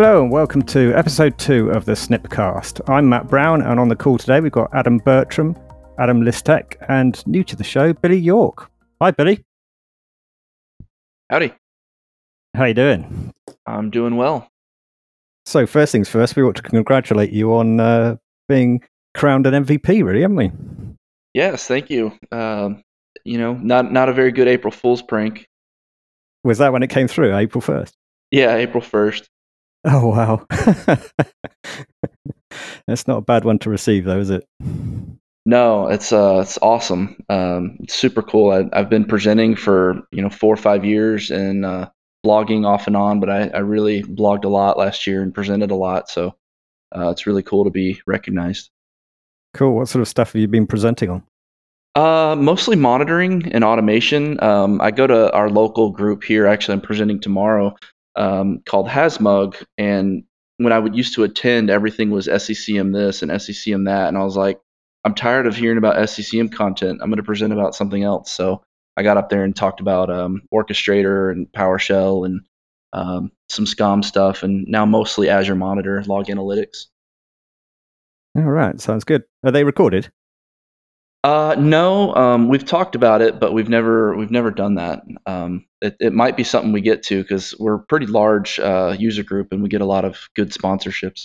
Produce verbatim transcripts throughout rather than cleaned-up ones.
Hello and welcome to episode two of the Snipcast. I'm Matt Brown, and on the call today we've got Adam Bertram, Adam Listek, and new to the show, Billy York. Hi, Billy. Howdy. How you doing? I'm doing well. So first things first, we ought to congratulate you on uh, being crowned an M V P, really, haven't we? Yes, thank you. Um, you know, not not a very good April Fool's prank. Was that when it came through, April first? Yeah, April first. Oh, wow. That's not a bad one to receive, though, is it? No, it's uh, it's awesome. Um, it's super cool. I, I've been presenting for you know four or five years and uh, blogging off and on, but I, I really blogged a lot last year and presented a lot. So uh, it's really cool to be recognized. Cool. What sort of stuff have you been presenting on? Uh, mostly monitoring and automation. Um, I go to our local group here. Actually, I'm presenting tomorrow, um, called HasMug. And when I would used to attend, everything was S C C M this and S C C M that. And I was like, I'm tired of hearing about S C C M content. I'm going to present about something else. So I got up there and talked about um, Orchestrator and PowerShell and um, some SCOM stuff, and now mostly Azure Monitor, Log Analytics. All right. Sounds good. Are they recorded? Uh, no, um, we've talked about it, but we've never we've never done that. Um, it, it might be something we get to because we're a pretty large uh, user group and we get a lot of good sponsorships.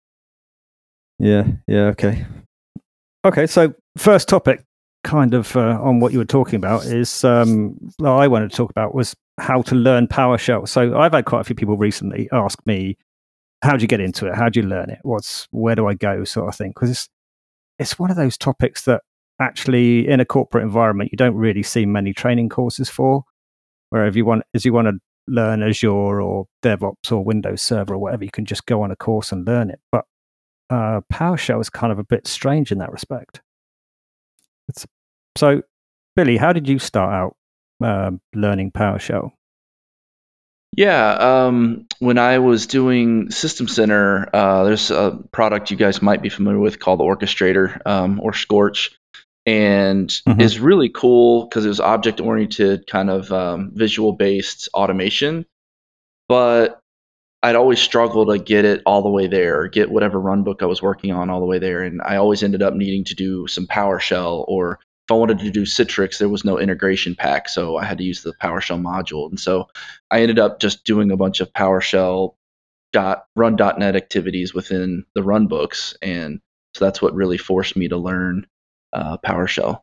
Yeah, yeah, okay. Okay, so first topic, kind of uh, on what you were talking about, is um, what I wanted to talk about was how to learn PowerShell. So I've had quite a few people recently ask me, how do you get into it? How do you learn it? What's where do I go, sort of thing? Because it's it's one of those topics that actually in a corporate environment you don't really see many training courses for. Where if you want, as you want to learn Azure or DevOps or Windows Server or whatever, you can just go on a course and learn it. But uh, PowerShell is kind of a bit strange in that respect. It's, so, Billy, how did you start out um, learning PowerShell? Yeah, um, when I was doing System Center, uh, there's a product you guys might be familiar with called Orchestrator, um, or Scorch, and Mm-hmm. is really cool because it was object-oriented, kind of um, visual-based automation. But I'd always struggle to get it all the way there, or get whatever runbook I was working on all the way there. And I always ended up needing to do some PowerShell, or if I wanted to do Citrix, there was no integration pack, so I had to use the PowerShell module. And so I ended up just doing a bunch of PowerShell dot run dot net activities within the runbooks, and so that's what really forced me to learn uh, PowerShell.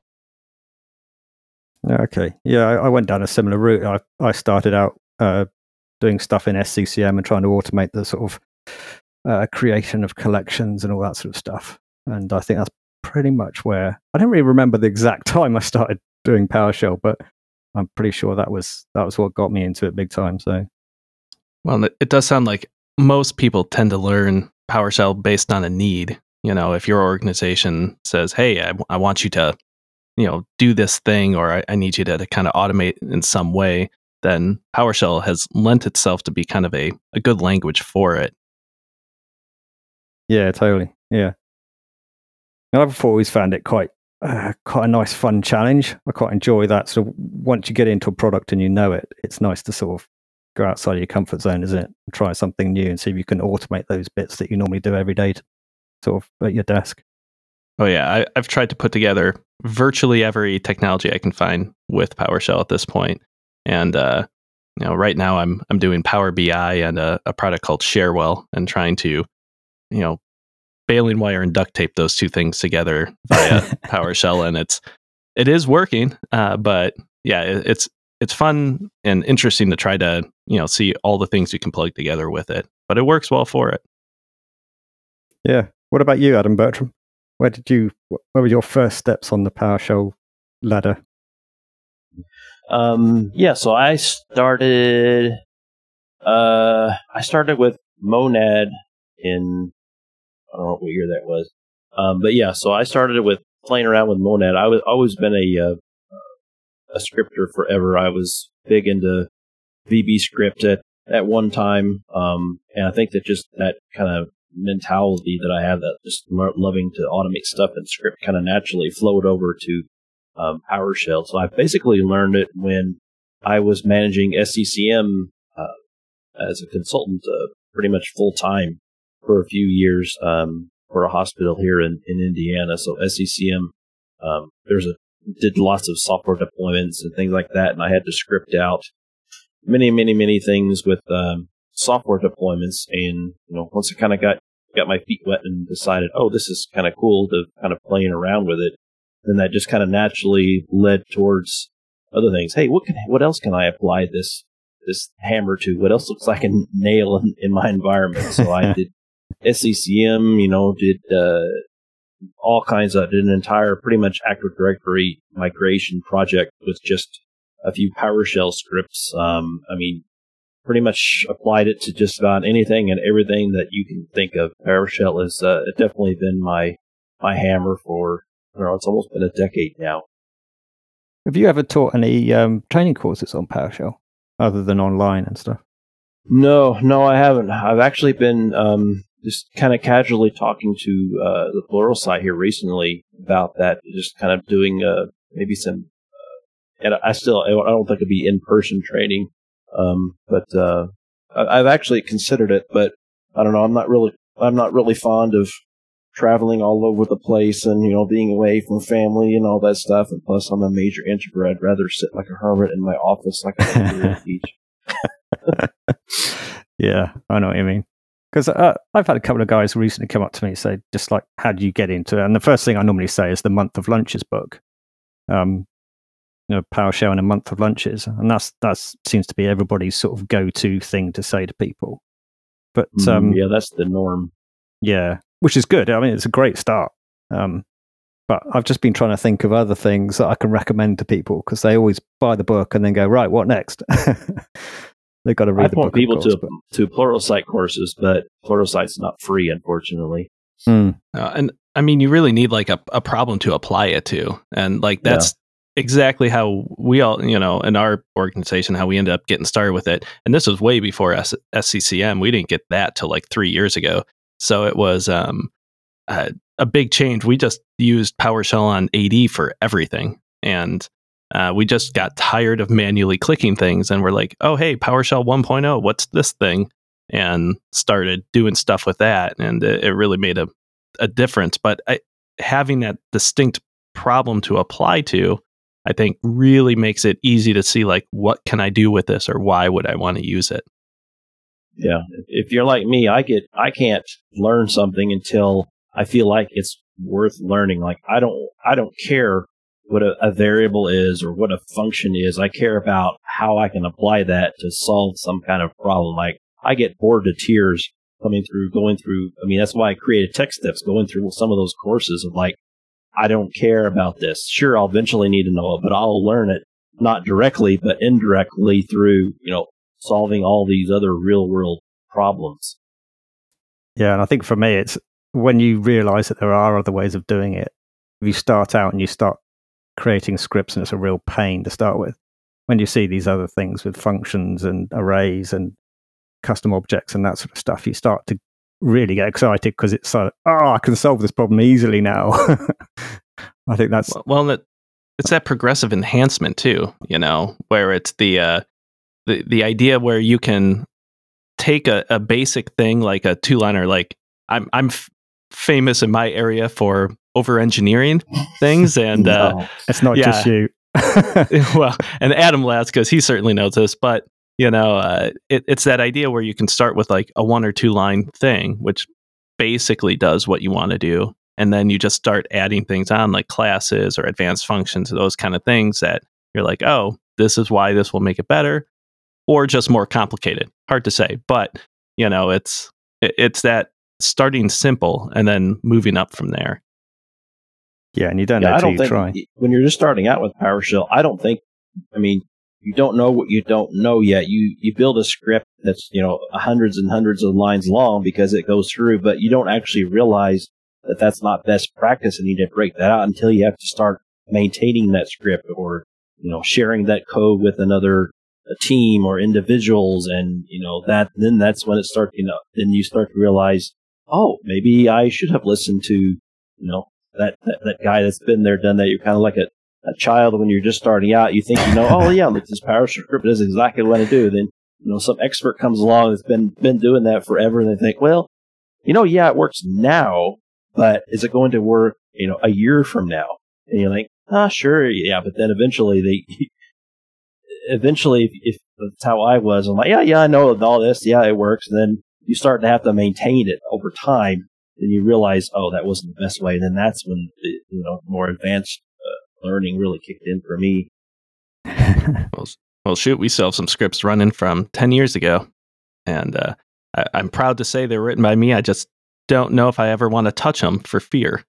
Okay, yeah, I, I went down a similar route. I I started out uh, doing stuff in S C C M and trying to automate the sort of uh, creation of collections and all that sort of stuff. And I think that's pretty much where I don't really remember the exact time I started doing PowerShell, but I'm pretty sure that was that was what got me into it big time. So, well, it does sound like most people tend to learn PowerShell based on a need. You know, if your organization says, "Hey, I, I want you to, you know, do this thing," or I, I need you to, to kind of automate in some way, then PowerShell has lent itself to be kind of a, a good language for it. Yeah, totally. Yeah. And I've always found it quite uh, quite a nice, fun challenge. I quite enjoy that. So once you get into a product and you know it, it's nice to sort of go outside of your comfort zone, isn't it? And try something new and see if you can automate those bits that you normally do every day, to, sort of at your desk. Oh yeah, I, I've tried to put together virtually every technology I can find with PowerShell at this point, and uh, you know, right now I'm I'm doing Power B I and a, a product called Sharewell, and trying to, you know, baling wire and duct tape those two things together via PowerShell, and it's it is working. Uh, but yeah, it, it's it's fun and interesting to try to, you know, see all the things you can plug together with it. But it works well for it. Yeah. What about you, Adam Bertram? Where did you? Where were your first steps on the PowerShell ladder? Um, yeah, so I started. Uh, I started with Monad in, I don't know what year that was. Um, but yeah, so I started with playing around with Monad. I was always been a uh, a scripter forever. I was big into V B script at at one time, um, and I think that just that kind of mentality that I have, that just lo- loving to automate stuff and script, kind of naturally flowed over to um, PowerShell. So I basically learned it when I was managing S C C M uh, as a consultant, uh, pretty much full time for a few years um, for a hospital here in, in Indiana. So S C C M, um, there's a did lots of software deployments and things like that, and I had to script out many, many, many things with um, software deployments. And you know, once I kind of got got my feet wet and decided, oh, this is kind of cool to kind of playing around with it, then that just kind of naturally led towards other things. Hey, what can what else can I apply this this hammer to? What else looks like a nail in, in my environment? So I did S C C M, you know, did uh, all kinds of, did an entire pretty much Active Directory migration project with just a few PowerShell scripts. Um, I mean, pretty much applied it to just about anything and everything that you can think of. PowerShell has uh, definitely been my my hammer for, I don't know, it's almost been a decade now. Have you ever taught any um, training courses on PowerShell other than online and stuff? No, no, I haven't. I've actually been um, just kind of casually talking to uh, the Pluralsight here recently about that, just kind of doing uh, maybe some, uh, and I still, I don't think it'd be in-person training, um, but uh, I've actually considered it, but I don't know, I'm not really, I'm not really fond of traveling all over the place and, you know, being away from family and all that stuff. And plus, I'm a major introvert. I'd rather sit like a hermit in my office like I do at the beach. Yeah, I know what you mean. Because uh, I've had a couple of guys recently come up to me and say, just like, how do you get into it? And the first thing I normally say is the Month of Lunches book. Um, you know, PowerShell and a Month of Lunches. And that's that's seems to be everybody's sort of go-to thing to say to people. But um, mm, yeah, that's the norm. Yeah, which is good. I mean, it's a great start. Um, but I've just been trying to think of other things that I can recommend to people because they always buy the book and then go, right, what next? They've got to read I the point book. people course, to but... to Pluralsight courses, but Pluralsight's not free, unfortunately. Mm. Uh, and I mean, you really need like a, a problem to apply it to. And like, that's yeah. exactly how we all, you know, in our organization, how we ended up getting started with it. And this was way before S- SCCM. We didn't get that till like three years ago. So it was um, uh, a big change. We just used PowerShell on A D for everything. And uh, we just got tired of manually clicking things. And we're like, oh, hey, PowerShell one point oh, what's this thing? And started doing stuff with that. And it, it really made a, a difference. But I, having that distinct problem to apply to, I think really makes it easy to see, like, what can I do with this or why would I want to use it? Yeah, if you're like me, I get I can't learn something until I feel like it's worth learning. Like I don't I don't care what a, a variable is or what a function is. I care about how I can apply that to solve some kind of problem. Like I get bored to tears coming through, going through. I mean, that's why I created TechSteps, going through some of those courses of like, I don't care about this. Sure, I'll eventually need to know it, but I'll learn it not directly, but indirectly through, you know, solving all these other real world problems. Yeah, and I think for me, it's when you realize that there are other ways of doing it. If you start out and you start creating scripts and it's a real pain to start with, when you see these other things with functions and arrays and custom objects and that sort of stuff, you start to really get excited because it's like, oh, I can solve this problem easily now. I think that's... Well, well that, it's that progressive enhancement too, you know, where it's the... Uh, The the idea where you can take a, a basic thing like a two-liner, like I'm I'm f- famous in my area for over-engineering things, and no, uh, it's not yeah. just you. Well, and Adam laughs because he certainly knows this, but you know, uh, it, it's that idea where you can start with like a one or two line thing, which basically does what you want to do, and then you just start adding things on like classes or advanced functions, those kind of things that you're like, oh, this is why this will make it better. Or just more complicated. Hard to say, but you know, it's it's that starting simple and then moving up from there. Yeah, and you don't yeah, know I don't till you think try. When you're just starting out with PowerShell, I don't think. I mean, you don't know what you don't know yet. You you build a script that's, you know, hundreds and hundreds of lines long because it goes through, but you don't actually realize that that's not best practice, and you need to break that out until you have to start maintaining that script or, you know, sharing that code with another a team or individuals, and you know that then that's when it starts, you know, then you start to realize, oh, maybe I should have listened to, you know, that that, that guy that's been there, done that. You're kind of like a, a child when you're just starting out. You think, you know, oh yeah, look, this PowerShell script is exactly what I do. Then you know, some expert comes along that's been been doing that forever, and they think, well, you know, yeah, it works now, but is it going to work, you know, a year from now? And you're like, ah, sure, yeah, but then eventually they, eventually, if, if that's how I was, I'm like, yeah, yeah, I know all this, yeah, it works. And then you start to have to maintain it over time, then you realize, oh, that wasn't the best way. And then that's when the, you know, more advanced uh, learning really kicked in for me. well, well, shoot, we still have some scripts running from ten years ago, and uh, I, I'm proud to say they're written by me. I just don't know if I ever want to touch them for fear.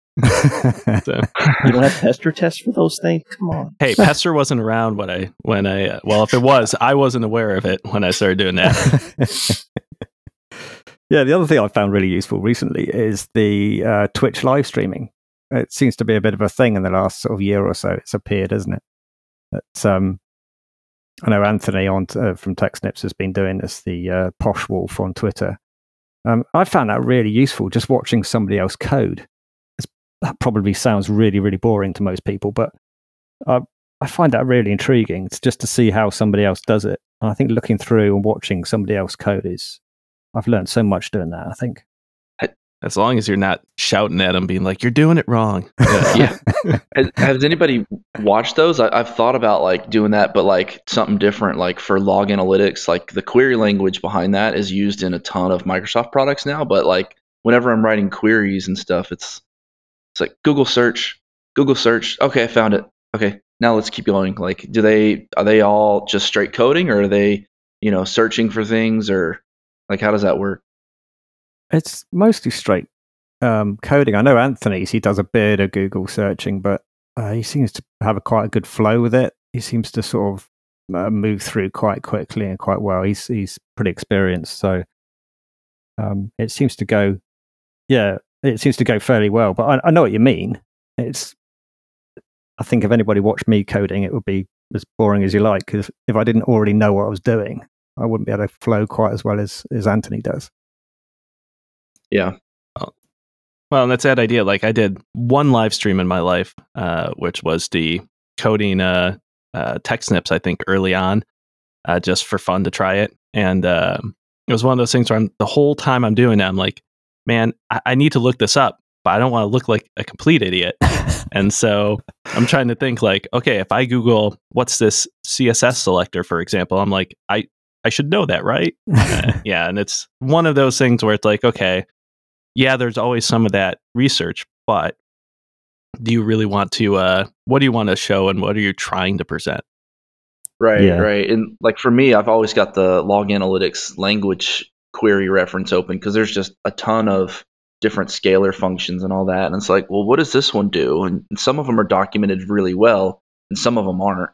So. You don't have Pester tests for those things? Come on. Hey, Pester wasn't around when I when I uh, well, if it was, I wasn't aware of it when I started doing that. Yeah, the other thing I found really useful recently is the uh, Twitch live streaming. It seems to be a bit of a thing in the last sort of year or so. It's appeared, hasn't it? That um, I know Anthony on uh, from TechSnips has been doing this. The uh, Posh Wolf on Twitter. Um, I found that really useful. Just watching somebody else code. It's, that probably sounds really, really boring to most people, but uh, I find that really intriguing. It's just to see how somebody else does it. And I think looking through and watching somebody else code is. I've learned so much doing that, I think. As long as you're not shouting at them, being like, you're doing it wrong. Yeah. has, has anybody watched those? I, I've thought about like doing that, but like something different, like for log analytics, like the query language behind that is used in a ton of Microsoft products now. But like whenever I'm writing queries and stuff, it's it's like Google search, Google search. Okay, I found it. Okay, now let's keep going. Like, do they are they all just straight coding, or are they, you know, searching for things, or like how does that work? It's mostly straight um, coding. I know Anthony's, he does a bit of Google searching, but uh, he seems to have a quite a good flow with it. He seems to sort of uh, move through quite quickly and quite well. He's he's pretty experienced, so um, it seems to go, yeah, it seems to go fairly well. But I, I know what you mean. It's, I think if anybody watched me coding, it would be as boring as you like, because if I didn't already know what I was doing, I wouldn't be able to flow quite as well as, as Anthony does. Yeah. Well, and that's that idea. Like I did one live stream in my life, uh, which was the coding uh, uh, TechSnips, I think, early on, uh, just for fun to try it. And uh, it was one of those things where I'm, the whole time I'm doing it, I'm like, man, I, I need to look this up, but I don't want to look like a complete idiot. And so I'm trying to think like, okay, if I Google, what's this C S S selector, for example, I'm like, I, I should know that, right? uh, yeah. And it's one of those things where it's like, okay, yeah, there's always some of that research, but do you really want to, uh, what do you want to show and what are you trying to present? Right, Yeah. right. And like for me, I've always got the log analytics language query reference open because there's just a ton of different scalar functions and all that. And it's like, well, what does this one do? And some of them are documented really well and some of them aren't.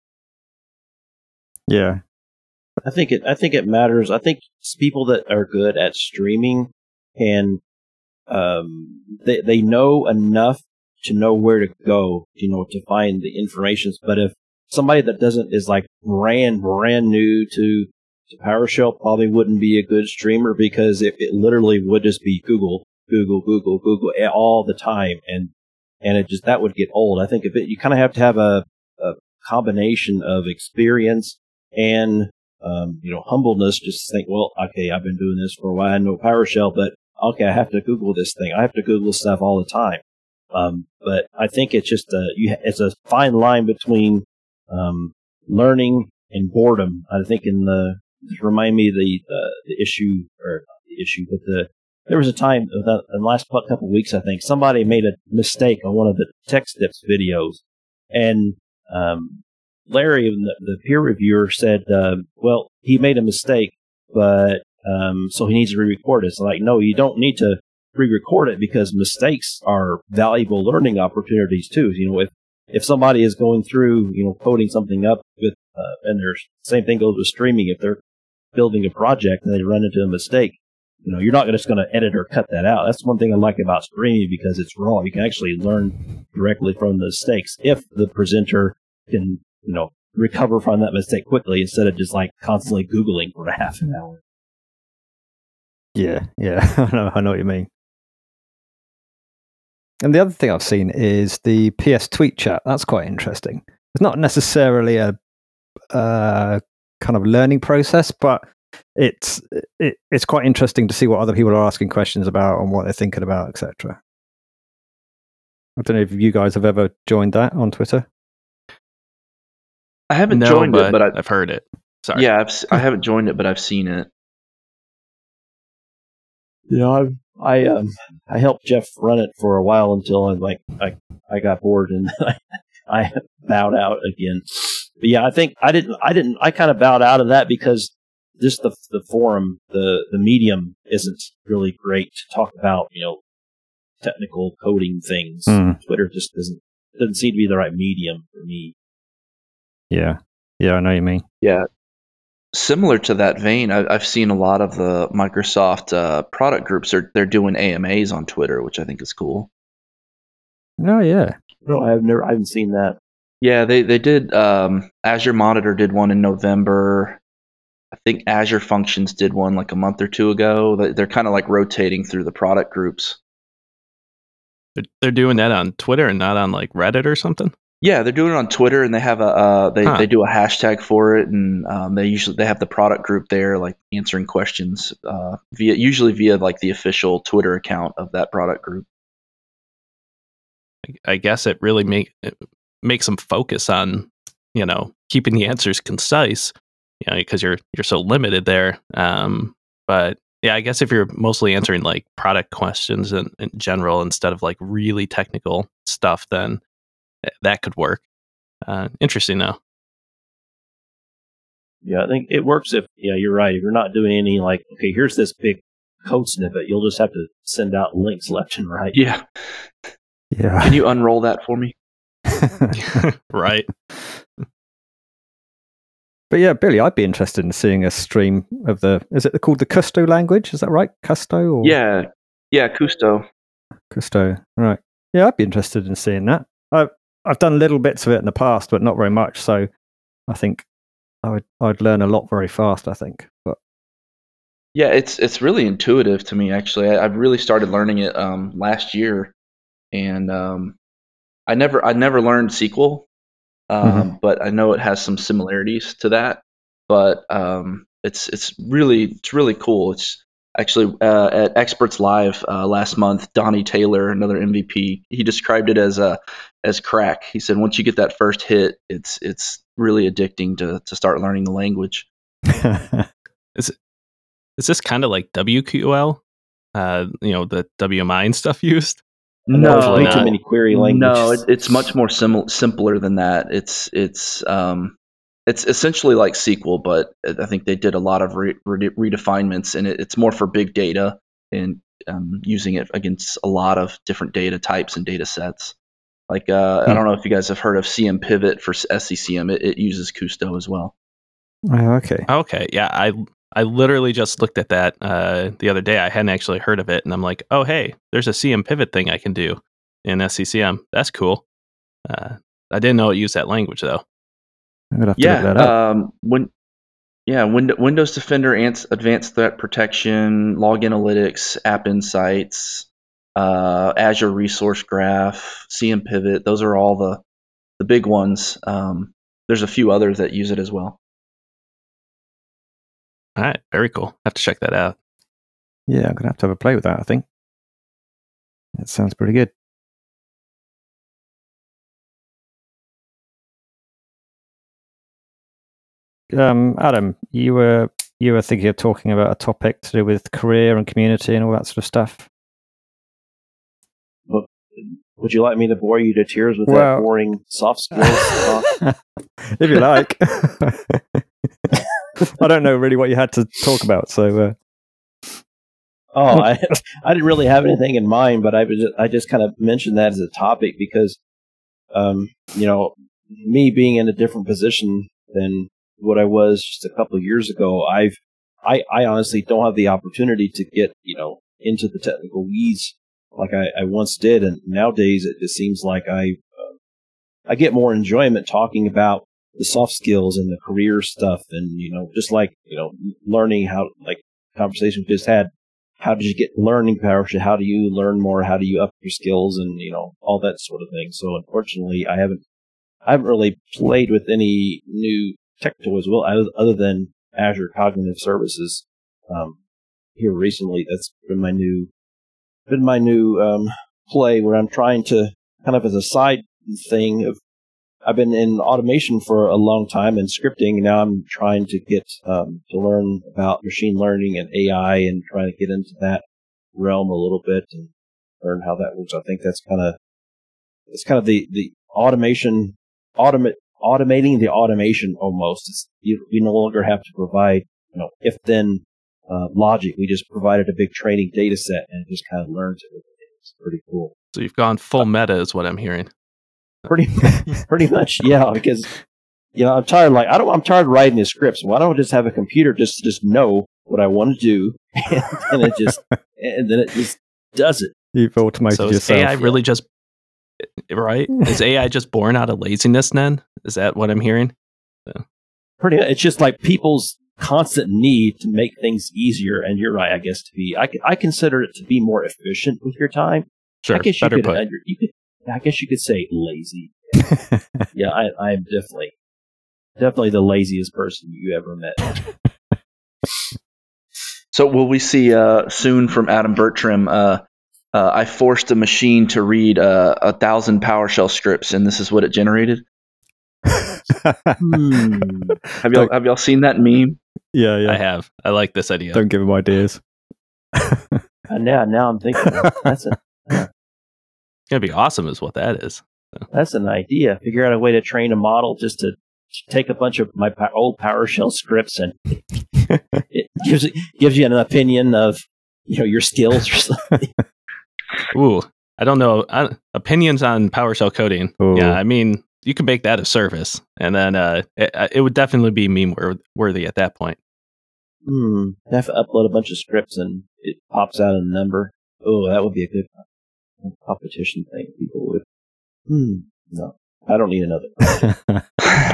Yeah. I think it. I think it matters. I think people that are good at streaming can, um, they they know enough to know where to go, you know, to find the information. But if somebody that doesn't is like brand brand new to to PowerShell, probably wouldn't be a good streamer because it, it literally would just be Google, Google, Google, Google all the time, and and it just that would get old. I think if it, you kind of have to have a, a combination of experience and Um, you know, humbleness, just think, well, okay, I've been doing this for a while, I know PowerShell, but okay, I have to Google this thing. I have to Google stuff all the time. Um, but I think it's just a, you, it's a fine line between, um, learning and boredom. I think in the, just remind me the, uh, the issue, or not the issue, but the, there was a time in the last couple of weeks, I think somebody made a mistake on one of the TechSnips videos, and, um, Larry, the, the peer reviewer, said, uh, well, he made a mistake, but um, so he needs to re-record it. It's like, no, you don't need to re-record it because mistakes are valuable learning opportunities too. You know, if, if somebody is going through, you know, coding something up with, uh, and there's same thing goes with streaming. If they're building a project and they run into a mistake, you know, you're not just going to edit or cut that out. That's one thing I like about streaming because it's raw. You can actually learn directly from the mistakes if the presenter can, you know, recover from that mistake quickly instead of just like constantly Googling for a half an hour. Yeah, yeah, I know, I know what you mean. And the other thing I've seen is the P S Tweet chat. That's quite interesting. It's not necessarily a uh, kind of learning process, but it's it, it's quite interesting to see what other people are asking questions about and what they're thinking about, et cetera. I don't know if you guys have ever joined that on Twitter. I haven't no, joined but it, but I, I've heard it. Sorry. Yeah, I've, s- I haven't joined it, but I've seen it. Yeah, I I um I helped Jeff run it for a while until I like I I got bored and I, I bowed out again. But yeah, I think I didn't I didn't I kind of bowed out of that because just the the forum the the medium isn't really great to talk about, you know, technical coding things. Mm. Twitter just doesn't doesn't seem to be the right medium for me. Yeah, yeah, I know what you mean. Yeah. Similar to that vein, I, I've seen a lot of the Microsoft uh, product groups are they're doing A M As on Twitter, which I think is cool. Oh yeah, No, I've never I haven't seen that. Yeah, they they did. Um, Azure Monitor did one in November. I think Azure Functions did one like a month or two ago. They- They're kind of like rotating through the product groups. They're, they're doing that on Twitter and not on like Reddit or something. Yeah, they're doing it on Twitter, and they have a uh, they Huh. they do a hashtag for it, and um, they usually they have the product group there, like answering questions uh, via usually via like the official Twitter account of that product group. I guess it really make it makes them focus on, you know, keeping the answers concise, you know, because you're you're so limited there. Um, but yeah, I guess if you're mostly answering like product questions in, in general instead of like really technical stuff, then th- that could work. Uh, interesting though. Yeah, I think it works if, yeah, you're right. If you're not doing any like, okay, here's this big code snippet, you'll just have to send out links left and right. Yeah, yeah. can you unroll that for me? Right. But yeah, Billy, I'd be interested in seeing a stream of the. Is it called the Custo language? Is that right? Custo or Yeah, yeah, Kusto. Custo? Right. Yeah, I'd be interested in seeing that. I've I've done little bits of it in the past, but not very much. So I think I would I'd learn a lot very fast. I think, but Yeah, it's it's really intuitive to me. Actually, I, I've really started learning it um, last year, and um, I never I never learned S Q L, um, but I know it has some similarities to that. But um, it's it's really it's really cool. It's actually uh, at Experts Live uh, last month. Donnie Taylor, another M V P, he described it as a as crack. He said once you get that first hit, it's it's really addicting to to start learning the language. Is is this kind of like W Q L? Uh, you know, the W M I and stuff used? No, there's way no. too many query languages. No, it, it's much more sim- simpler than that. It's it's um, it's essentially like S Q L, but I think they did a lot of re- re- redefinements, and it, it's more for big data and um, using it against a lot of different data types and data sets. Like uh, I don't know if you guys have heard of C M Pivot for S C C M. It, it uses Kusto as well. Oh, okay. Okay, yeah, I I literally just looked at that uh, the other day. I hadn't actually heard of it, and I'm like, oh hey, there's a C M Pivot thing I can do in S C C M. That's cool. Uh, I didn't know it used that language though. I'm gonna have to Yeah, look that up. um, when yeah, Win- Windows Defender, Ants- Advanced Threat Protection, Log Analytics, App Insights, uh, Azure Resource Graph, C M Pivot. Those are all the the big ones. Um, there's a few others that use it as well. All right, very cool. Have to check that out. Yeah, I'm gonna have to have a play with that. I think that sounds pretty good. Um, Adam, you were you were thinking of talking about a topic to do with career and community and all that sort of stuff. Would you like me to bore you to tears with Well- that boring soft skills talk? If you like. I don't know really what you had to talk about, so uh, Oh, I I didn't really have anything in mind, but I was just, I just kind of mentioned that as a topic because, um, you know, me being in a different position than what I was just a couple of years ago, I've I, I honestly don't have the opportunity to get, you know, into the technical weeds like I, I once did, and nowadays it just seems like I uh, I get more enjoyment talking about the soft skills and the career stuff, and you know, just like you know, learning how like conversation we just had. How did you get learning PowerShell? How do you learn more? How do you up your skills and, you know, all that sort of thing. So unfortunately, I haven't, I haven't really played with any new tech tools. Well, other, other than Azure Cognitive Services, um, here recently, that's been my new, been my new um, play where I'm trying to kind of as a side thing of. I've been in automation for a long time and scripting. And now I'm trying to get um, to learn about machine learning and A I and trying to get into that realm a little bit and learn how that works. I think that's kind of it's kind of the, the automation, automate, automating the automation almost. It's, you, we no longer have to provide you know if then uh, logic. We just provided a big training data set and it just kind of learns it. It's pretty cool. So you've gone full meta, is what I'm hearing. Pretty, pretty much, yeah. Because you know, I'm tired. Like I don't, I'm tired of writing the scripts. Why don't I just have a computer just just know what I want to do, and, and it just and then it just does it. You've automated so is yourself. A I really just right? Is A I just born out of laziness? Then is that what I'm hearing? So. Pretty. It's just like people's constant need to make things easier. And you're right. I guess to be, I I consider it to be more efficient with your time. Sure, I guess better you could, put. uh, you could. I guess you could say lazy. Yeah, I, I'm definitely, definitely the laziest person you ever met. So will we see uh, soon from Adam Bertram? Uh, uh, I forced a machine to read uh, a thousand PowerShell scripts, and this is what it generated. hmm. Have y'all have y'all seen that meme? Yeah, yeah. I have. I like this idea. Don't give him ideas. And now, now I'm thinking that's a It's gonna be awesome, is what that is. So. That's an idea. Figure out a way to train a model just to take a bunch of my po- old PowerShell scripts and it gives gives you an opinion of you know your skills or something. Ooh, I don't know. I, opinions on PowerShell coding. Ooh. Yeah, I mean, you can make that a service, and then uh, it, it would definitely be meme worthy at that point. Hmm. I have to upload a bunch of scripts and it pops out a number. Oh, that would be a good competition thing. People would. Hmm. No, I don't need another.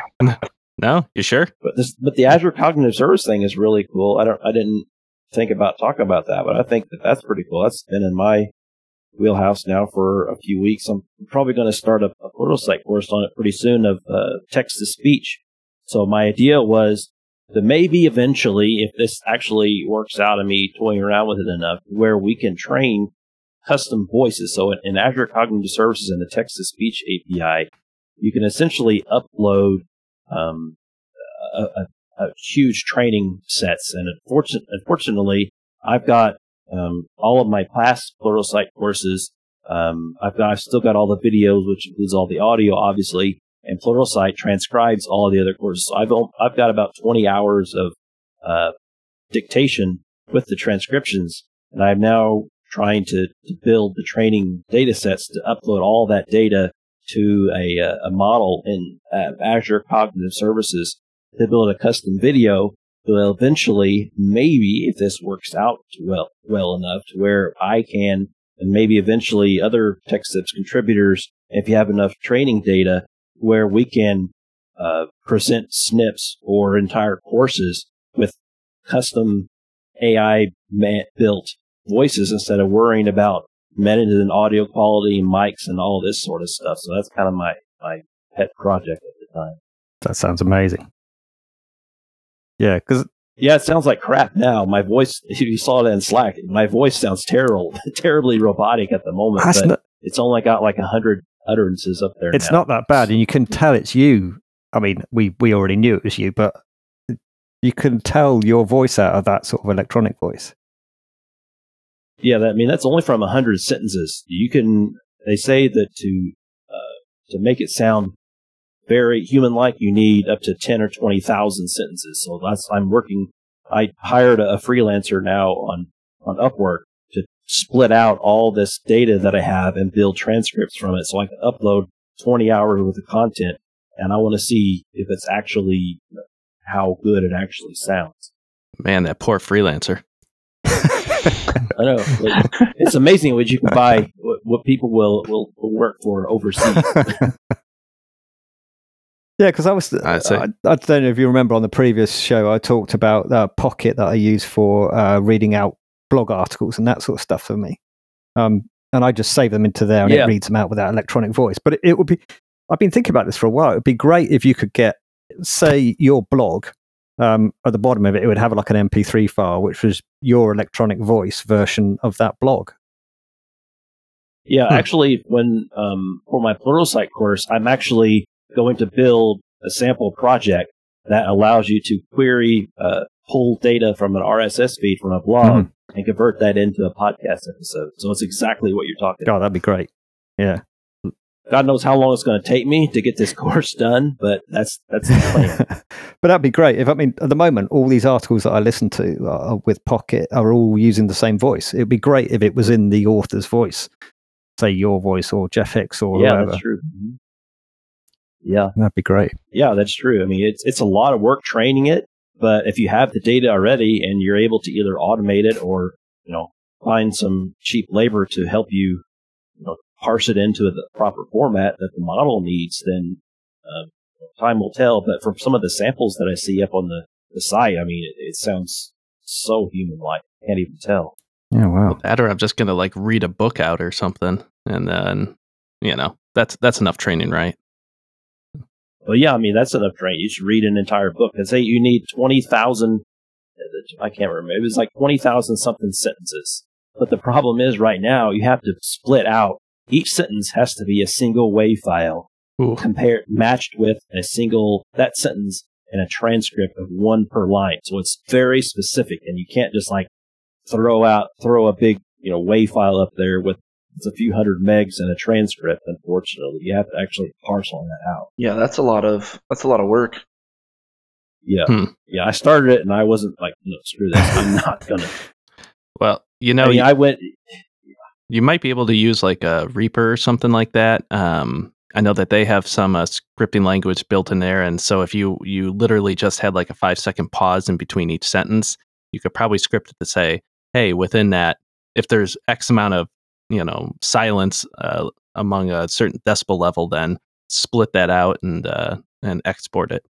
No, you sure? But this, but the Azure Cognitive Service thing is really cool. I don't, I didn't think about talking about that, but I think that that's pretty cool. That's been in my wheelhouse now for a few weeks. I'm probably going to start a, a Pluralsight course on it pretty soon of uh, text to speech. So my idea was that maybe eventually, if this actually works out and me toying around with it enough, where we can train custom voices. So in, in Azure Cognitive Services and the text to speech A P I, you can essentially upload um, a, a, a huge training sets. And unfortunately, unfortunately I've got um, all of my past Pluralsight courses. Um, I've got, I've still got all the videos, which includes all the audio, obviously, and Pluralsight transcribes all of the other courses. So I've I've got about twenty hours of uh, dictation with the transcriptions, and I'm now trying to, to build the training data sets to upload all that data to a, a model in uh, Azure Cognitive Services to build a custom video that will eventually, maybe if this works out well well enough, to where I can, and maybe eventually other TechStips contributors, if you have enough training data, where we can uh, present S N Ps or entire courses with custom A I-built voices instead of worrying about metadata and audio quality, mics, and all this sort of stuff. So that's kind of my, my pet project at the time. That sounds amazing. Yeah, because yeah, it sounds like crap now. My voice, if you saw it in Slack, my voice sounds terrible, terribly robotic at the moment. That's but not, it's only got like a hundred utterances up there. It's now. not that bad, and you can tell it's you. I mean, we we already knew it was you, but you can tell your voice out of that sort of electronic voice. Yeah, that, I mean that's only from a hundred sentences. You can. They say that to uh, to make it sound very human-like, you need up to ten or twenty thousand sentences. So that's I'm working. I hired a, a freelancer now on on Upwork to split out all this data that I have and build transcripts from it, so I can upload twenty hours worth of content. And I want to see if it's actually how good it actually sounds. Man, that poor freelancer. I know. It's amazing what you can buy, what, what people will, will, will work for overseas. Yeah, because I was, I'd say. I, I don't know if you remember on the previous show, I talked about uh, Pocket that I use for uh, reading out blog articles and that sort of stuff for me. Um, and I just save them into there and yeah. it reads them out with that electronic voice. But it, it would be, I've been thinking about this for a while. It would be great if you could get say your blog, um, at the bottom of it, it would have like an M P three file, which was your electronic voice version of that blog. Yeah, Hmm. actually, when um, for my Pluralsight course, I'm actually going to build a sample project that allows you to query, uh, pull data from an R S S feed from a blog Mhm. and convert that into a podcast episode. So it's exactly what you're talking about. God, that'd be great. Yeah. God knows how long it's going to take me to get this course done, but that's that's the plan. But that'd be great. If I mean, at the moment, all these articles that I listen to uh, with Pocket are all using the same voice. It'd be great if it was in the author's voice, say your voice or Jeff Hicks or Yeah, whoever. that's true. Mhm. Yeah, That'd be great. yeah, that's true. I mean, it's it's a lot of work training it, but if you have the data already and you're able to either automate it or, you know, find some cheap labor to help you, you know, parse it into the proper format that the model needs, then uh, time will tell. But from some of the samples that I see up on the, the site, I mean, it, it sounds so human-like. I can't even tell. Yeah, wow. That, or I'm just gonna like read a book out or something, and then you know that's that's enough training, right? Well, yeah, I mean, that's enough training. You should read an entire book and say you need twenty thousand, I can't remember, it was like twenty thousand something sentences. But the problem is right now you have to split out. Each sentence has to be a single WAV file Ooh. compared, matched with a single, that sentence and a transcript of one per line. So it's very specific, and you can't just like throw out, throw a big, you know, WAV file up there with it's a few hundred megs and a transcript. Unfortunately, you have to actually parse all that out. Yeah, that's a lot of that's a lot of work. Yeah, Hmm. yeah. I started it and I wasn't like, no, screw this. I'm not gonna. Well, you know, I mean, you, I went. you might be able to use like a Reaper or something like that. Um, I know that they have some uh, scripting language built in there, and so if you you literally just had like a five second pause in between each sentence, you could probably script it to say, "Hey, within that, if there's X amount of you know silence uh, among a certain decibel level, then split that out and uh, and export it."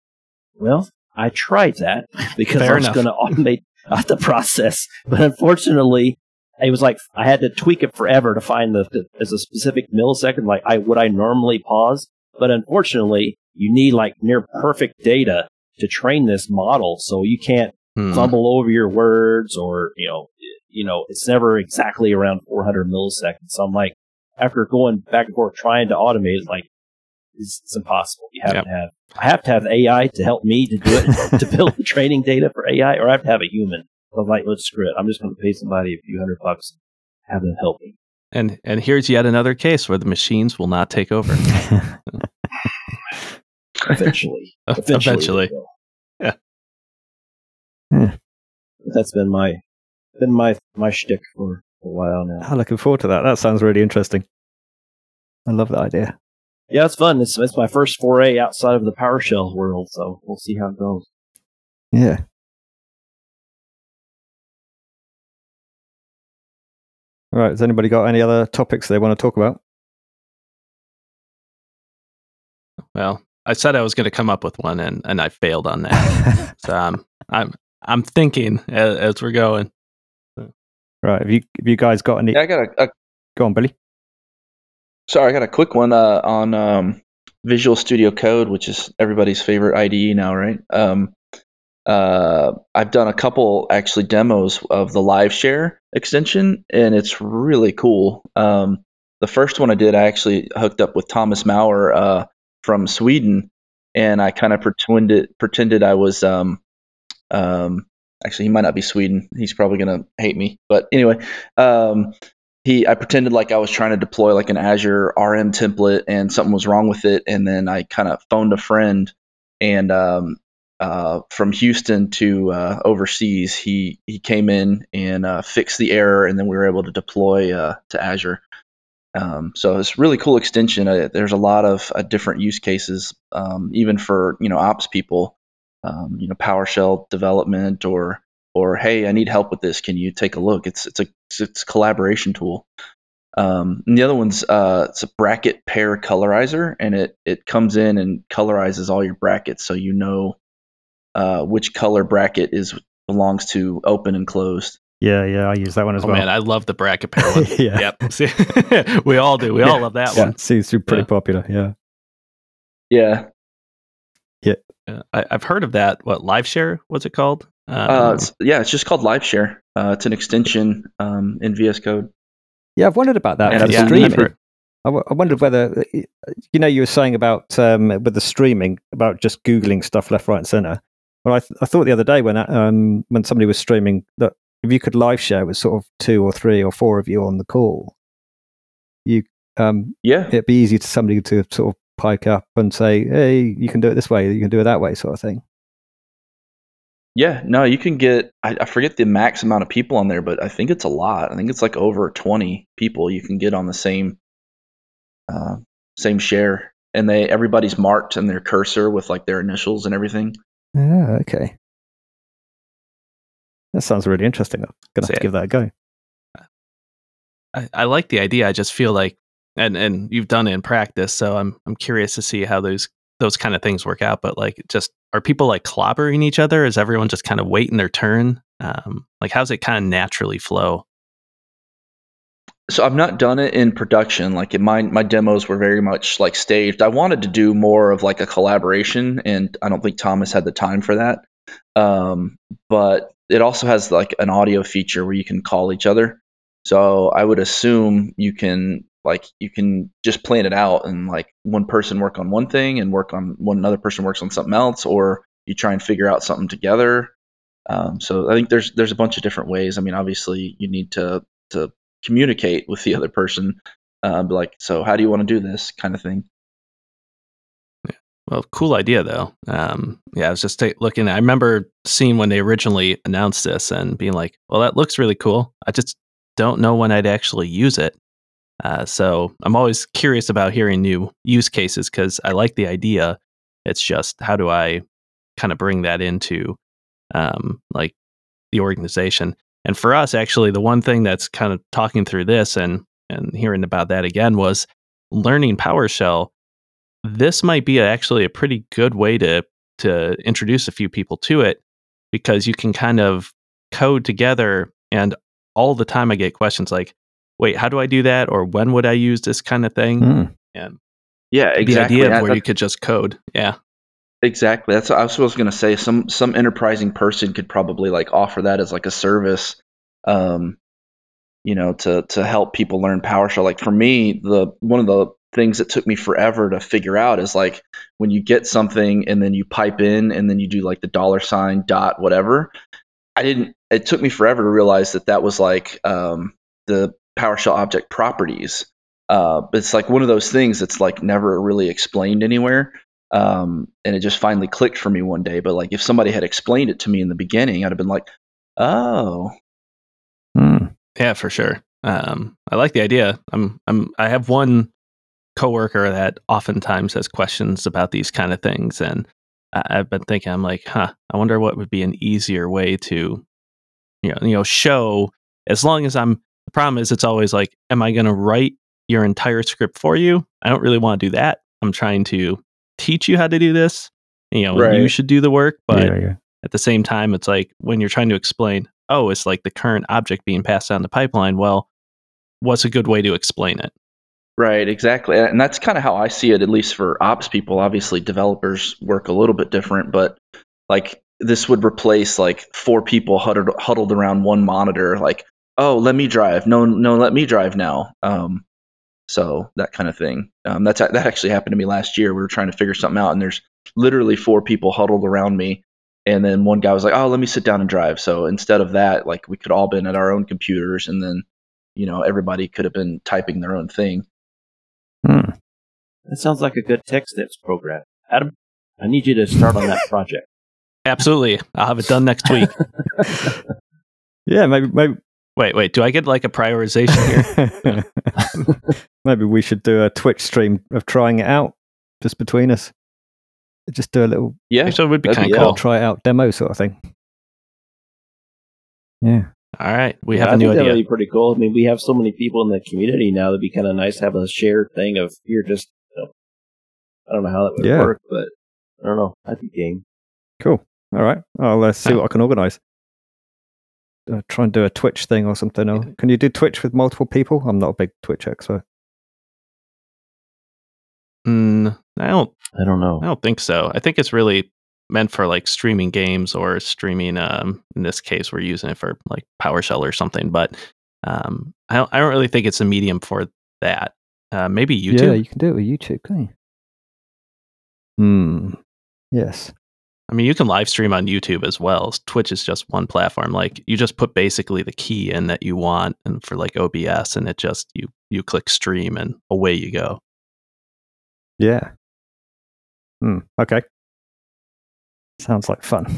Well, I tried that because Fair I was enough. going to automate uh, the process, but unfortunately, it was like I had to tweak it forever to find the, the as a specific millisecond, like I would I normally pause. But unfortunately, you need like near perfect data to train this model, so you can't Hmm. fumble over your words, or you know, you know, it's never exactly around four hundred milliseconds. So I'm like, after going back and forth trying to automate it, like it's, it's impossible. You have Yep. to have, I have to have A I to help me to do it, to build the training data for A I, or I have to have a human. So I'm like, let's screw it. I'm just going to pay somebody a few hundred bucks, have them help me. And and here's yet another case where the machines will not take over. Eventually, eventually, Eventually. they will. Yeah. Yeah. That's been my, been my my shtick for a while now. I'm looking forward to that. That sounds really interesting. I love that idea. Yeah, it's fun. It's it's my first foray outside of the PowerShell world, so we'll see how it goes. Yeah. All right. Has anybody got any other topics they want to talk about? Well, I said I was going to come up with one, and, and I failed on that. so um, I'm I'm thinking as, as we're going. Right. Have you have you guys got any? Yeah, I got a, a Go on, Billy. sorry, I got a quick one uh, on um, Visual Studio Code, which is everybody's favorite I D E now, right? Um, uh, I've done a couple actually demos of the Live Share extension, and it's really cool. Um, the first one I did, I actually hooked up with Thomas Maurer uh, from Sweden, and I kind of pretended pretended I was. Um, um, actually, he might not be Sweden. He's probably gonna hate me, but anyway. Um, He, I pretended like I was trying to deploy like an Azure R M template and something was wrong with it, and then I kind of phoned a friend, and um, uh, from Houston to uh, overseas, he he came in and uh, fixed the error, and then we were able to deploy uh, to Azure. Um, so it's a really cool extension. Uh, there's a lot of uh, different use cases, um, even for you know ops people, um, you know PowerShell development, or or hey, I need help with this. Can you take a look? It's it's a it's, it's a collaboration tool. Um, and the other one's uh, it's a bracket pair colorizer, and it it comes in and colorizes all your brackets, so you know uh, which color bracket is belongs to open and closed. Yeah, yeah. I use that one as Oh well. man, I love the bracket pair one. Yeah. Yep. See, we all do. We all love that Yeah, one. seems to be pretty Yeah. popular. Yeah. Yeah, Yeah. Uh, I, I've heard of that. What, LiveShare? What's it called? Um, Uh, it's, yeah, it's just called LiveShare. Uh, it's an extension um, in V S Code. Yeah, I've wondered about that And for I the yeah, believe streaming. I've heard- I, w- I wondered whether, you know, you were saying about um, with the streaming about just googling stuff left, right, and center. Well, I, th- I thought the other day when um, when somebody was streaming that if you could live share with sort of two or three or four of you on the call, you um, Yeah. it'd be easy to somebody to sort of pike up and say, "Hey, you can do it this way, you can do it that way," sort of thing. Yeah, no, you can get, I, I forget the max amount of people on there, but I think it's a lot. I think it's like over twenty people you can get on the same uh, same share. And they everybody's marked in their cursor with like their initials and everything. Yeah, okay. That sounds really interesting. I'm gonna have So, to give that a go. I, I like the idea. I just feel like, and and you've done it in practice, so I'm I'm curious to see how those those kind of things work out. But like, just are people like clobbering each other? Is everyone just kind of waiting their turn? Um, like, how's it kind of naturally flow? So I've not done it in production. Like in my my demos were very much like staged. I wanted to do more of like a collaboration, and I don't think Thomas had the time for that. Um, but it also has like an audio feature where you can call each other. So I would assume you can like you can just plan it out and like one person work on one thing and work on one another person works on something else, or you try and figure out something together. Um, so I think there's there's a bunch of different ways. I mean, obviously you need to to communicate with the other person. Uh, be like, so how do you want to do this kind of thing? Well, cool idea though. Um, yeah, I was just ta- looking. I remember seeing when they originally announced this and being like, "Well, that looks really cool." I just don't know when I'd actually use it. Uh, so I'm always curious about hearing new use cases because I like the idea. It's just how do I kind of bring that into um, like the organization? And for us, actually, the one thing that's kind of talking through this and and hearing about that again was learning PowerShell. This might be actually a pretty good way to to introduce a few people to it because you can kind of code together. And all the time I get questions like, wait, how do I do that? Or when would I use this kind of thing? Mm. And Yeah, the exactly. idea of That- where that- you could just code. Yeah. Exactly. That's what I was going to say. Some some enterprising person could probably like offer that as like a service, um, you know, to to help people learn PowerShell. Like for me, the one of the things that took me forever to figure out is like when you get something and then you pipe in and then you do like the dollar sign dot whatever. I didn't. It took me forever to realize that that was like um, the PowerShell object properties. Uh, but it's like one of those things that's like never really explained anywhere. Um, and it just finally clicked for me one day. But like if somebody had explained it to me in the beginning, I'd have been like, oh, Mm. Yeah, for sure. Um, I like the idea. I'm, I'm, I have one coworker that oftentimes has questions about these kind of things, and I, I've been thinking, I'm like, huh, I wonder what would be an easier way to, you know, you know, show. As long as I'm, the problem is, it's always like, am I going to write your entire script for you? I don't really want to do that. I'm trying to teach you how to do this. You know, you Right. should do the work, but yeah, yeah. at the same time, it's like when you're trying to explain, oh, it's like the current object being passed down the pipeline. Well, what's a good way to explain it? right, exactly. And that's kind of how I see it, at least for ops people. Obviously, developers work a little bit different, but like this would replace like four people huddled huddled around one monitor. Like, oh, let me drive. No, no, let me drive now. Um, so that kind of thing. Um, that's that actually happened to me last year. We were trying to figure something out, and there's literally four people huddled around me, and then one guy was like, "Oh, let me sit down and drive." So instead of that, like we could all been at our own computers, and then you know everybody could have been typing their own thing. Mm. That sounds like a good TechSnips program. Adam, I need you to start on that project. Absolutely. I'll have it done next week. Yeah, maybe maybe Wait, wait. Do I get like a prioritization here? maybe we should do a Twitch stream of trying it out just between us. Just do a little Yeah, Actually, it would be that'd kind be of cool. cool. try it out demo sort of thing. Yeah. All right. We Yeah, have I a new think that idea. would be pretty cool. I mean, we have so many people in the community now. That'd be kind of nice to have a shared thing of you're just. You know, I don't know how that would Yeah. work, but I don't know. I'd be game. Cool. All right. I'll uh, see Yeah. what I can organize. Uh, try and do a Twitch thing or something. Or can you do Twitch with multiple people? I'm not a big Twitch expert. Mm, I don't. I don't know. I don't think so. I think it's really meant for like streaming games or streaming. Um, in this case, we're using it for like PowerShell or something. But um, I don't. I don't really think it's a medium for that. Uh, maybe YouTube. Yeah, you can do it with YouTube, can you? Hmm. Yes. I mean, you can live stream on YouTube as well. Twitch is just one platform. Like you just put basically the key in that you want, and for like O B S, and it just you you click stream and away you go. Yeah. Hmm. Okay. Sounds like fun.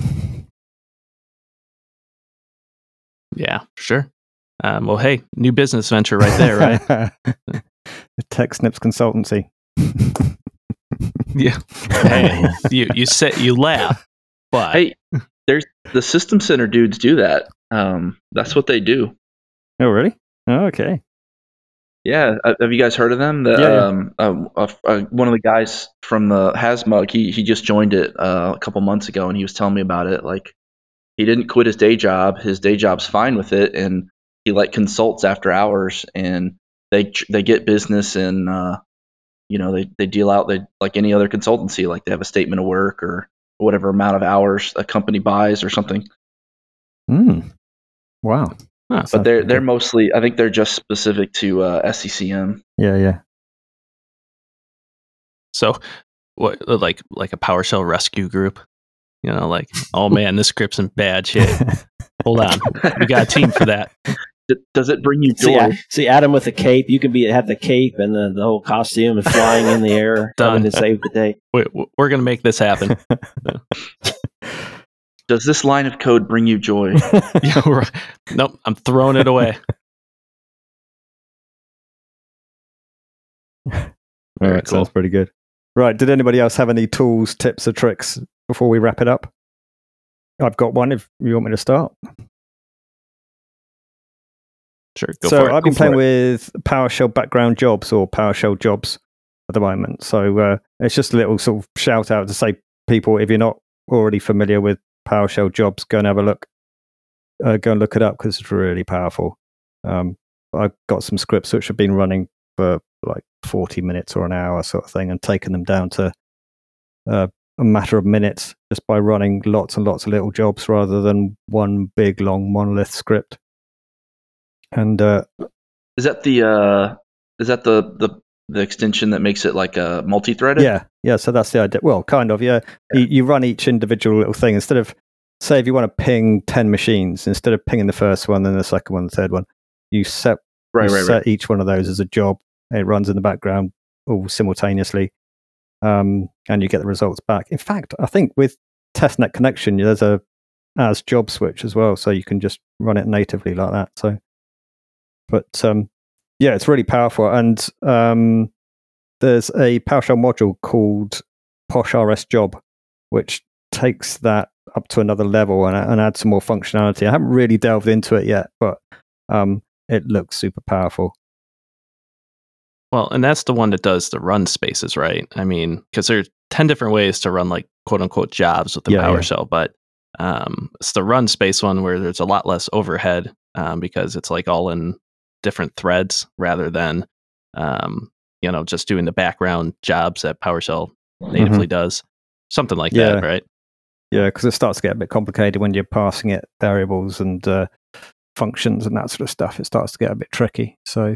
Yeah, sure. Um, well, hey, new business venture right there, right? The Tech Snips Consultancy. Yeah. Hey, you you say you laugh, but Hey, there's the System Center dudes do that. Um, that's what they do. Oh, really? Oh, okay. Yeah, uh, have you guys heard of them? The, Yeah, yeah. Um, uh, uh, uh, one of the guys from the Hasmug, he he just joined it uh, a couple months ago, and he was telling me about it. Like, he didn't quit his day job. His day job's fine with it, and he like consults after hours, and they tr- they get business, and uh, you know they they deal out they like any other consultancy. Like they have a statement of work or whatever amount of hours a company buys or something. Mm. Wow. Huh. But they're they're mostly, I think they're just specific to uh, S C C M. Yeah, yeah. so what like like a PowerShell rescue group? You know, like, oh man, this script's in bad shape. Hold on, we got a team for that. D- Does it bring you See, joy? A- see Adam with the cape. You can be have the cape and the, the whole costume and flying in the air, Done. coming to save the day. We, we're gonna make this happen. Does this line of code bring you joy? Yeah, right. Nope, I'm throwing it away. All Very right, cool. sounds pretty good. Right, did anybody else have any tools, tips, or tricks before we wrap it up? I've got one if you want me to start. Sure, go so for it. I've been Go for playing it. with PowerShell background jobs or PowerShell jobs at the moment. So uh, it's just a little sort of shout out to say, people, if you're not already familiar with PowerShell jobs, go and have a look. Uh, go and look it up because it's really powerful. Um, I've got some scripts which have been running for like forty minutes or an hour sort of thing and taken them down to uh, a matter of minutes just by running lots and lots of little jobs rather than one big long monolith script. And uh, Is that the uh, is that the, the the extension that makes it like a multi-threaded? yeah, yeah. So that's the idea. Well, kind of, yeah. You, you run each individual little thing instead of, say, if you want to ping ten machines, instead of pinging the first one, then the second one, the third one, you set right, you right, set right. each one of those as a job. It runs in the background all simultaneously, um, and you get the results back. In fact, I think with testnet connection, there's a as job switch as well, so you can just run it natively like that. So, but um, yeah, it's really powerful. And um, there's a PowerShell module called PoshRS Job, which takes that up to another level and, and adds some more functionality. I haven't really delved into it yet, but um, it looks super powerful. Well, and that's the one that does the run spaces, right? I mean, because there's ten different ways to run like quote unquote jobs with the Yeah, yeah. PowerShell, but um, it's the run space one where there's a lot less overhead um, because it's like all in different threads rather than um, you know just doing the background jobs that PowerShell natively does, something like Yeah. that, right? Yeah, because it starts to get a bit complicated when you're passing it variables and uh, functions and that sort of stuff. It starts to get a bit tricky. So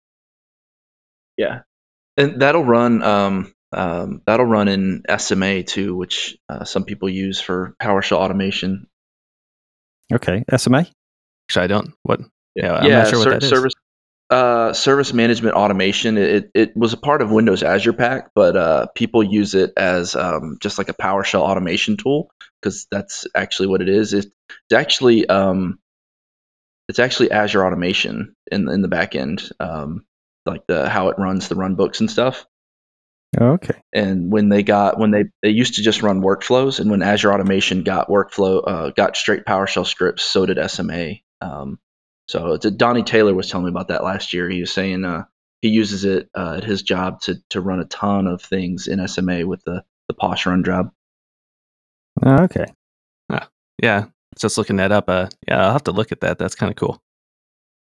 Yeah, and that'll run um, um, that'll run in S M A too, which uh, some people use for PowerShell automation. okay, S M A. Actually, I don't. What? Yeah, I'm yeah, not sure what ser- that is. service uh, service management automation. It it was a part of Windows Azure Pack, but uh, people use it as um, just like a PowerShell automation tool because that's actually what it is. It's actually um, it's actually Azure Automation in in the back end, um, like the how it runs the run books and stuff. Okay. And when they got when they they used to just run workflows, and when Azure Automation got workflow uh, got straight PowerShell scripts, so did S M A. Um, so it's a, Donnie Taylor was telling me about that last year. He was saying uh, he uses it uh, at his job to to run a ton of things in S M A with the the Posh run job. Oh, okay. Yeah, just looking that up. Uh, yeah, I'll have to look at that. That's kind of cool.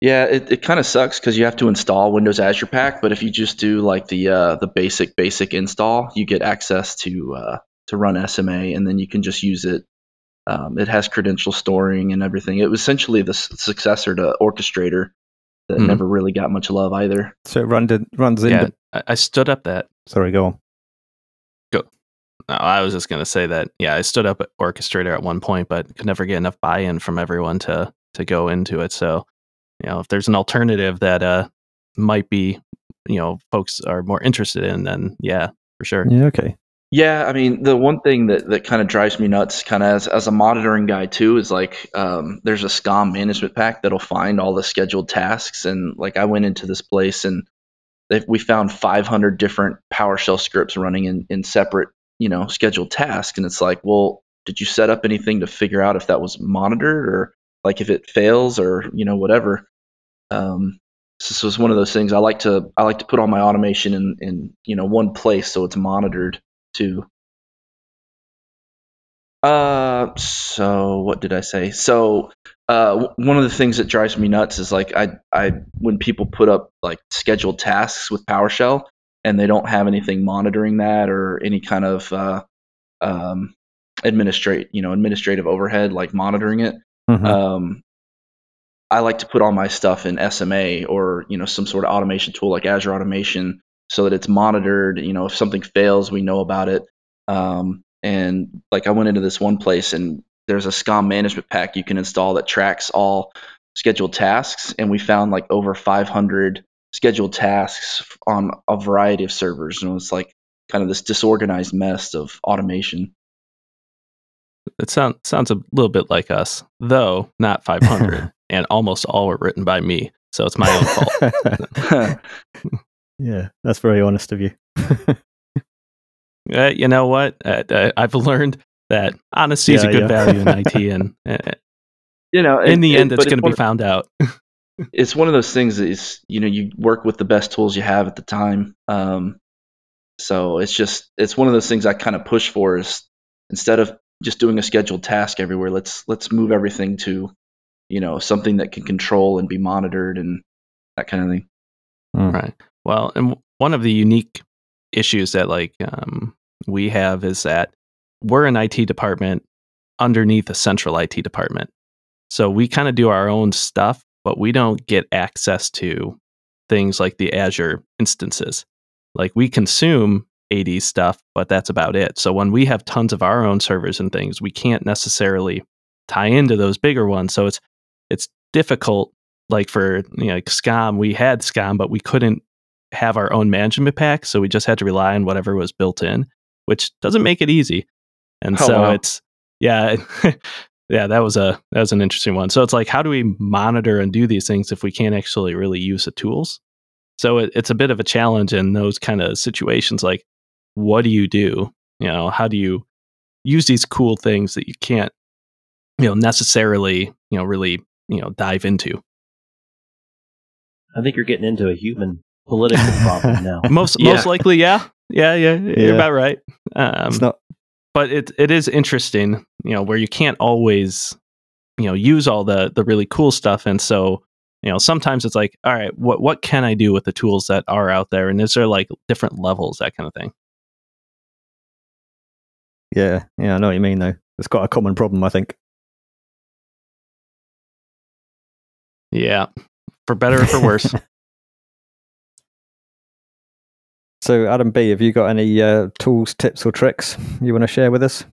Yeah, it, it kind of sucks because you have to install Windows Azure Pack, but if you just do like the uh, the basic basic install, you get access to uh, to run S M A, and then you can just use it. Um, it has credential storing and everything. It was essentially the s- successor to Orchestrator that Mhm. never really got much love either. So it run, runs Yeah, into. I, I stood up that. Sorry, go on. No, I was just going to say that, yeah, I stood up at Orchestrator at one point, but could never get enough buy-in from everyone to to go into it. So, you know, if there's an alternative that uh might be, you know, folks are more interested in, then yeah, for sure. Yeah, okay. Yeah, I mean, the one thing that, that kind of drives me nuts, kind of as, as a monitoring guy too, is like um, there's a SCOM management pack that'll find all the scheduled tasks. And like I went into this place and they, we found five hundred different PowerShell scripts running in, in separate, you know, scheduled tasks. And it's like, well, did you set up anything to figure out if that was monitored or like if it fails or, you know, whatever? Um, so this was one of those things I like to I like to put all my automation in, in you know one place so it's monitored too. Uh, so what did I say? So, uh, w- one of the things that drives me nuts is like I, I when people put up like scheduled tasks with PowerShell and they don't have anything monitoring that or any kind of uh, um, administrate, you know, administrative overhead like monitoring it. Mhm. Um, I like to put all my stuff in S M A or you know some sort of automation tool like Azure Automation so that it's monitored. You know, if something fails, we know about it. Um, and like I went into this one place and there's a SCOM management pack you can install that tracks all scheduled tasks, and we found like over five hundred scheduled tasks on a variety of servers, and it was like kind of this disorganized mess of automation. It sounds sounds a little bit like us, though not five hundred, and almost all were written by me. So it's my own fault. Yeah, that's very honest of you. Uh, you know what? Uh, uh, I've learned that honesty is Yeah, a good yeah. value in I T, and uh, You know, in it- the it- end, it's but going to be one- found out. it's one of those things that is you know you work with the best tools you have at the time. Um, so it's just it's one of those things I kind of push for is instead of just doing a scheduled task everywhere, let's let's move everything to you know something that can control and be monitored and that kind of thing. Mm. Right. Well, and w- one of the unique issues that like um, we have is that we're an I T department underneath a central I T department. So we kind of do our own stuff, but we don't get access to things like the Azure instances. Like we consume A D stuff, but that's about it. So when we have tons of our own servers and things, we can't necessarily tie into those bigger ones. So it's it's difficult. Like for you know, like SCOM, we had SCOM, but we couldn't have our own management pack, so we just had to rely on whatever was built in, which doesn't make it easy. And Oh, so wow. it's yeah, yeah, that was a that was an interesting one. So it's like, how do we monitor and do these things if we can't actually really use the tools? So it, it's a bit of a challenge in those kind of situations. Like, what do you do? You know, how do you use these cool things that you can't, you know, necessarily, you know, really, you know, dive into? I think you're getting into a human political problem now. Most Yeah. most likely, yeah, yeah, yeah, you're Yeah. about right. Um, It's not. but it it is interesting, you know, where you can't always, you know, use all the the really cool stuff, and so you know sometimes it's like, all right, what what can I do with the tools that are out there, and is there like different levels, that kind of thing? Yeah, yeah, I know what you mean though. It's quite a common problem, I think. Yeah, for better or for worse. So, Adam B, have you got any uh, tools, tips, or tricks you want to share with us?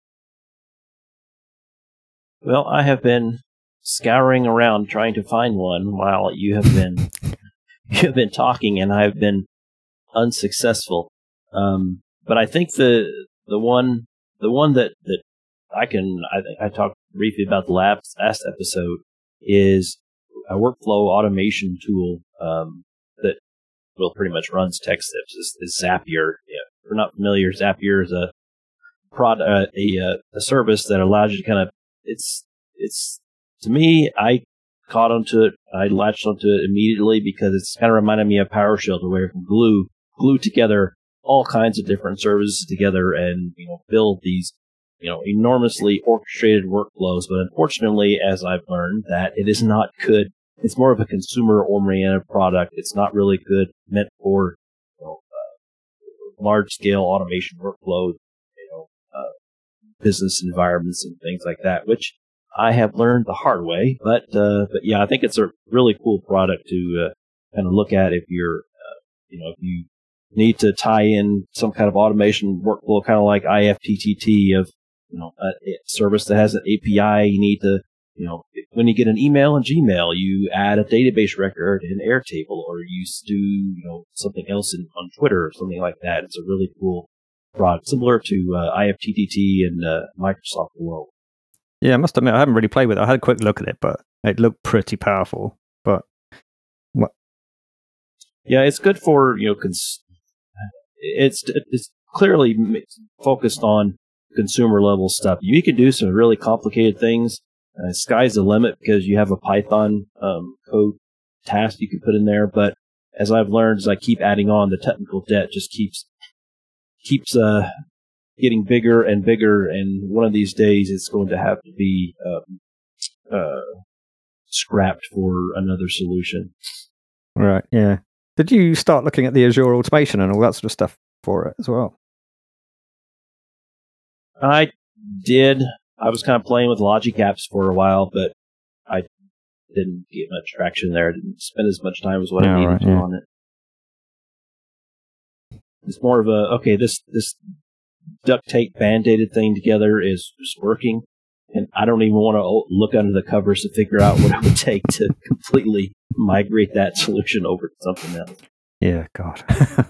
Well, I have been scouring around trying to find one while you have been you have been talking, and I've been unsuccessful. Um, but I think the the one the one that, that I can I, I talked briefly about the last last episode is a workflow automation tool um, that well pretty much runs TechStips is, is Zapier. Yeah, if we're not familiar, Zapier is a prod uh, a uh, a service that allows you to kind of it's it's to me I caught onto it I latched onto it immediately because it's kind of reminded me of PowerShell, to where you can glue glue together all kinds of different services together and you know build these you know enormously orchestrated workflows. But unfortunately, as I've learned, that it is not good it's more of a consumer-oriented product. It's not really good meant for you know, uh, large-scale automation workflows, you know, uh, business environments and things like that, which I have learned the hard way. But uh, but yeah, I think it's a really cool product to uh, kind of look at if you're, uh, you know, if you need to tie in some kind of automation workflow, kind of like I F T T T of, you know, a service that has an A P I. You need to, you know, when you get an email in Gmail, you add a database record in Airtable, or you do, you know, something else in, on Twitter or something like that. It's a really cool product, similar to uh, I F T T T and uh, Microsoft World. Yeah, I must admit, I haven't really played with it. I had a quick look at it, but it looked pretty powerful. But what? Yeah, it's good for, you know, cons- it's it's clearly focused on consumer level stuff. You can do some really complicated things. Uh, sky's the limit because you have a Python um, code task you can put in there. But as I've learned, as I keep adding on, the technical debt just keeps keeps uh, getting bigger and bigger. And one of these days, it's going to have to be um, uh, scrapped for another solution. Right. Yeah. Did you start looking at the Azure automation and all that sort of stuff for it as well? I did. I was kind of playing with Logic Apps for a while, but I didn't get much traction there. I didn't spend as much time as what Yeah, I needed right, to yeah. on it. It's more of a, okay, this, this duct tape band-aided thing together is, is working, and I don't even want to look under the covers to figure out what it would take to completely migrate that solution over to something else. Yeah, God.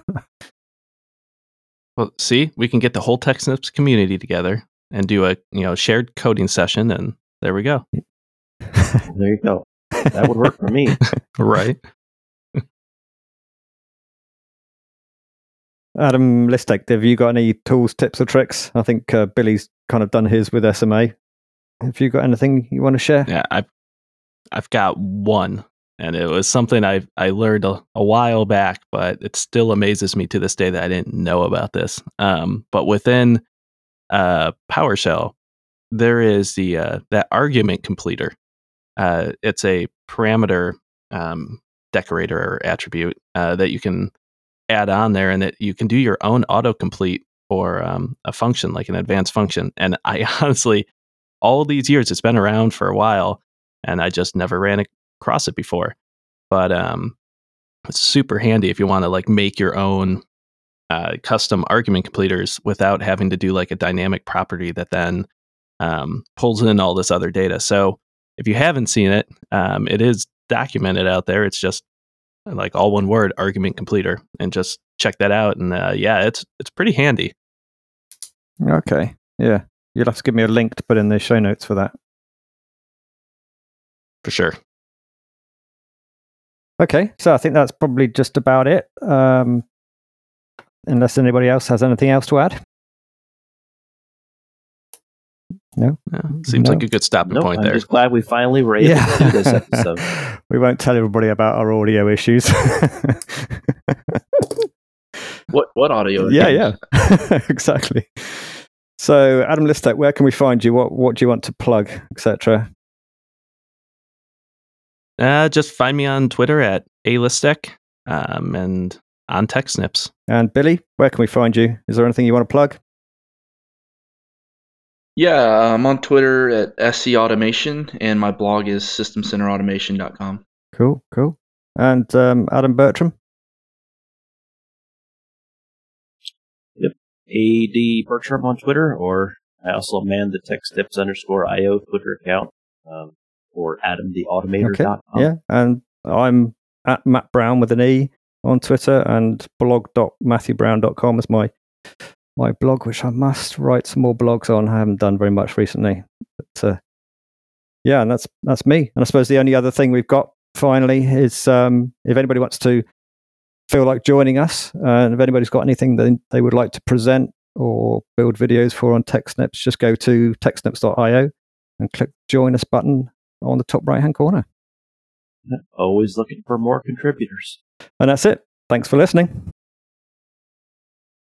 Well, see, we can get the whole TechSnips community together and do a you know shared coding session, and there we go. There you go. That would work for me. Right. Adam Listek, have you got any tools, tips, or tricks? I think uh, Billy's kind of done his with S M A. Have you got anything you want to share? Yeah, I've I've got one, and it was something I I learned a, a while back, but it still amazes me to this day that I didn't know about this. Um, but within uh, PowerShell, there is the uh, that argument completer. Uh, it's a parameter um, decorator or attribute uh, that you can add on there, and that you can do your own autocomplete for um, a function, like an advanced function. And I honestly, all these years, it's been around for a while, and I just never ran across it before. But um, it's super handy if you want to like make your own uh, custom argument completers without having to do like a dynamic property that then um, pulls in all this other data. So if you haven't seen it, um, it is documented out there. It's just like all one word, argument completer, and just check that out. And uh, yeah, it's it's pretty handy. Okay. Yeah. You'll have to give me a link to put in the show notes for that. For sure. Okay. So I think that's probably just about it. Um, unless anybody else has anything else to add. No? Yeah, seems No. like a good stopping Nope, point I'm there. just glad we finally were able to do this episode. We won't tell everybody about our audio issues. What what audio? yeah, yeah. Exactly. So, Adam Listek, where can we find you? What what do you want to plug, et cetera? Uh, just find me on Twitter at alistec um, and on TechSnips. And Billy, where can we find you? Is there anything you want to plug? Yeah, I'm on Twitter at S C Automation, and my blog is system center automation dot com. Cool, cool. And um, Adam Bertram? A D Bertram on Twitter, or I also man the TechSnips underscore I O Twitter account, um, or adam the automator dot com. Okay, yeah. And I'm at Matt Brown with an E on Twitter, and blog dot matthew brown dot com is my my blog, which I must write some more blogs on. I haven't done very much recently. But uh, yeah, and that's that's me. And I suppose the only other thing we've got finally is um, if anybody wants to feel like joining us, uh, and if anybody's got anything that they would like to present or build videos for on TechSnips, just go to techsnips dot I O and click the join us button on the top right hand corner. Always looking for more contributors. And that's it. Thanks for listening.